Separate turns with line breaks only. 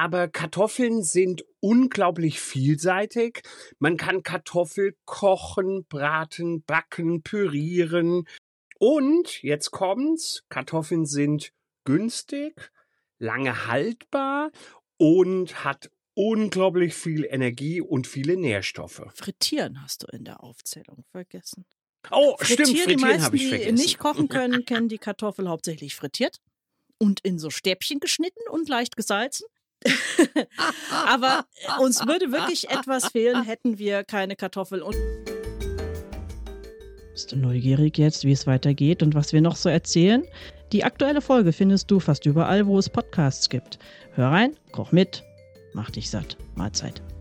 aber Kartoffeln sind unglaublich vielseitig. Man kann Kartoffel kochen, braten, backen, pürieren. Und jetzt kommt's, Kartoffeln sind günstig, lange haltbar und hat unglaublich viel Energie und viele Nährstoffe.
Frittieren hast du in der Aufzählung vergessen.
Oh, stimmt,
Die
frittieren
meisten,
habe ich
die
vergessen.
nicht kochen können, kennen die Kartoffel hauptsächlich frittiert und in so Stäbchen geschnitten und leicht gesalzen. Aber uns würde wirklich etwas fehlen, hätten wir keine Kartoffel. Und
bist du neugierig jetzt, wie es weitergeht und was wir noch so erzählen? Die aktuelle Folge findest du fast überall, wo es Podcasts gibt. Hör rein, koch mit, mach dich satt. Mahlzeit.